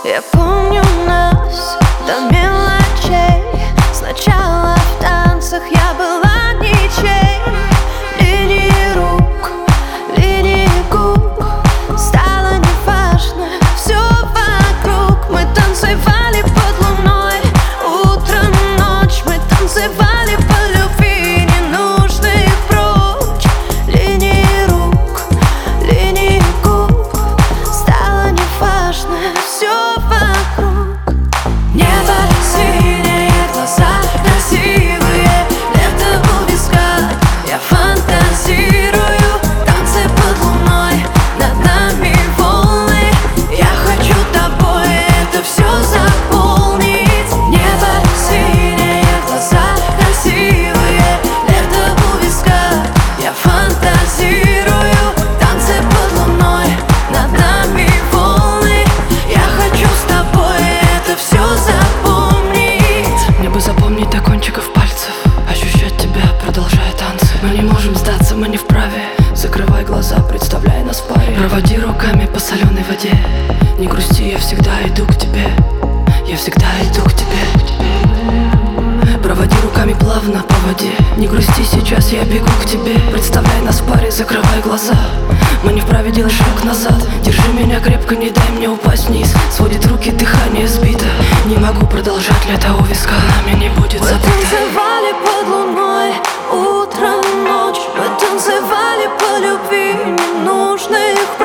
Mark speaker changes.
Speaker 1: Я помню нас до мелочей. Сначала в танцах я была ничей. Линии рук, линии губ, стало неважно все вокруг. Мы танцевали под луной, утром, ночь. Мы танцевали по любви, ненужных прочь. Линии рук, линии губ, стало неважно все вокруг. Небо синее, глаза красивые, лето у виска. Я фантазирую, танцы под луной, над нами волны. Я хочу тобой это все заполнить. Небо синее, глаза красивые, лето у виска. Я фантазирую, танцы под луной, над нами волны. Я хочу с тобой это все запомнить.
Speaker 2: Мне бы запомнить до кончиков пальцев, ощущать тебя, продолжая танцы. Мы не можем сдаться, мы не вправе. Закрывай глаза, представляй нас в паре. Проводи руками по соленой воде. Не грусти, я всегда иду к тебе. Я всегда иду к тебе. Проводи руками плавно по воде. Не грусти, сейчас я бегу к тебе. Представляй нас в паре, закрывай глаза. Мы не вправе делать шаг назад. Держи меня крепко, не дай мне упасть вниз. Сводит руки, дыхание сбито. Не могу продолжать, лето у виска. Нами не будет
Speaker 1: Мы
Speaker 2: забыто.
Speaker 1: танцевали под луной, утром, ночь. Мы танцевали по любви, ненужных